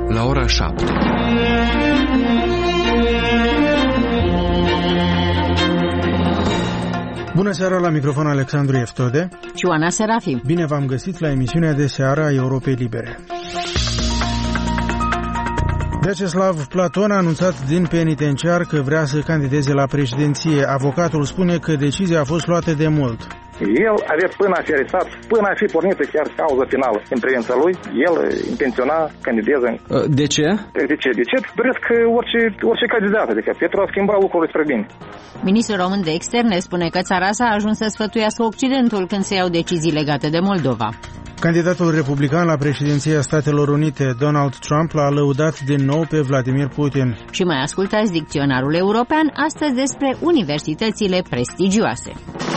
la ora 7. Bună seara, la microfon Alexandru Eftode și Oana Serafim. Bine v-am găsit la emisiunea de seară a Europei Libere. Vyacheslav Platon a anunțat din penitenciar că vrea să candideze la președinție. Avocatul spune că decizia a fost luată de mult. El avea până a fi arestat, până a fi pornită chiar cauza penală în privința lui, el intenționa candideze. De ce? De ce? Doresc orice candidat, adică pentru a schimba lucrurile spre bine. Ministrul român de externe spune că țara sa a ajuns să sfătuiască Occidentul când se iau decizii legate de Moldova. Candidatul republican la președinția Statelor Unite, Donald Trump, l-a lăudat din nou pe Vladimir Putin. Și mai ascultați dicționarul european astăzi despre universitățile prestigioase.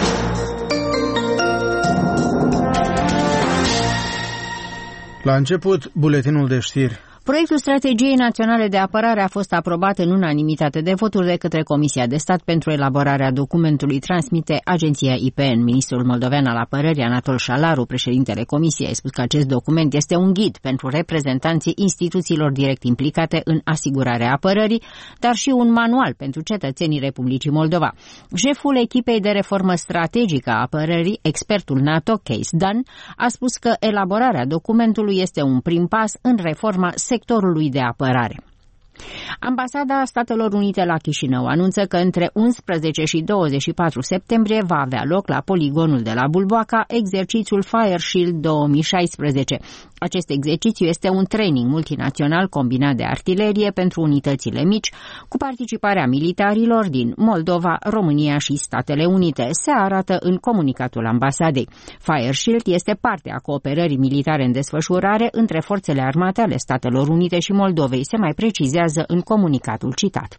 La început, buletinul de știri. Proiectul Strategiei Naționale de Apărare a fost aprobat în unanimitate de voturi de către Comisia de Stat pentru elaborarea documentului, transmite agenția IPN. Ministrul moldovean al Apărării, Anatol Șalaru, președintele Comisiei, a spus că acest document este un ghid pentru reprezentanții instituțiilor direct implicate în asigurarea apărării, dar și un manual pentru cetățenii Republicii Moldova. Șeful echipei de reformă strategică a apărării, expertul NATO, Case Dunn, a spus că elaborarea documentului este un prim pas în reforma sectorului de apărare. Ambasada Statelor Unite la Chișinău anunță că între 11 și 24 septembrie va avea loc la poligonul de la Bulboaca exercițiul Fire Shield 2016. Acest exercițiu este un training multinațional combinat de artilerie pentru unitățile mici, cu participarea militarilor din Moldova, România și Statele Unite, se arată în comunicatul ambasadei. Fire Shield este parte a cooperării militare în desfășurare între forțele armate ale Statelor Unite și Moldovei, se mai precizează în comunicatul citat.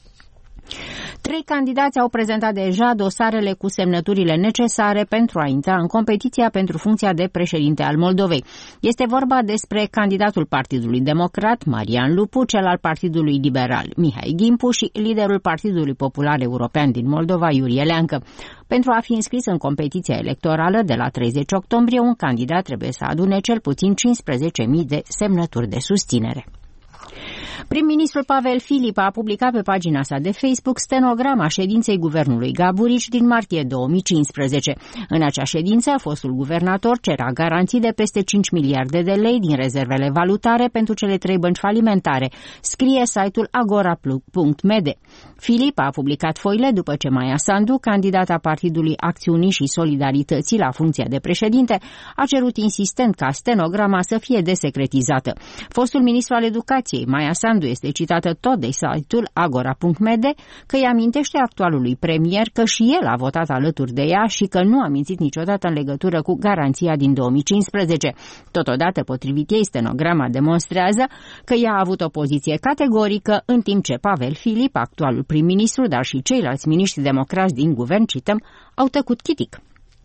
3 candidați au prezentat deja dosarele cu semnăturile necesare pentru a intra în competiția pentru funcția de președinte al Moldovei. Este vorba despre candidatul Partidului Democrat, Marian Lupu, cel al Partidului Liberal, Mihai Gimpu, și liderul Partidului Popular European din Moldova, Iurie Leancă. Pentru a fi înscris în competiția electorală de la 30 octombrie, un candidat trebuie să adune cel puțin 15.000 de semnături de susținere. Prim-ministrul Pavel Filip a publicat pe pagina sa de Facebook stenograma ședinței guvernului Gaburici din martie 2015. În acea ședință, fostul guvernator cerea garanții de peste 5 miliarde de lei din rezervele valutare pentru cele 3 bănci falimentare, scrie site-ul agora.md. Filip a publicat foile după ce Maia Sandu, candidata Partidului Acțiunii și Solidarității la funcția de președinte, a cerut insistent ca stenograma să fie desecretizată. Fostul ministru al Educației, Maia Sandu, este citată tot de site-ul agora.md că îi amintește actualului premier că și el a votat alături de ea și că nu a mințit niciodată în legătură cu garanția din 2015. Totodată, potrivit ei, stenograma demonstrează că ea a avut o poziție categorică, în timp ce Pavel Filip, actualul prim-ministru, dar și ceilalți miniștri democrați din guvern, cităm, au tăcut chitic.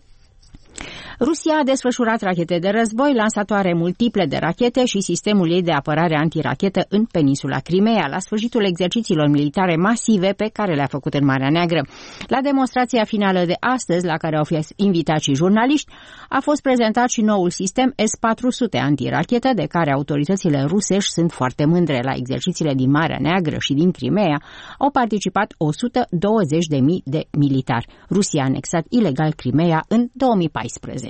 Rusia a desfășurat rachete de război, lansatoare multiple de rachete și sistemul ei de apărare antirachetă în peninsula Crimeea, la sfârșitul exercițiilor militare masive pe care le-a făcut în Marea Neagră. La demonstrația finală de astăzi, la care au fost invitați și jurnaliști, a fost prezentat și noul sistem S-400 antirachetă, de care autoritățile rusești sunt foarte mândre. La exercițiile din Marea Neagră și din Crimeea au participat 120.000 de militari. Rusia a anexat ilegal Crimeea în 2014.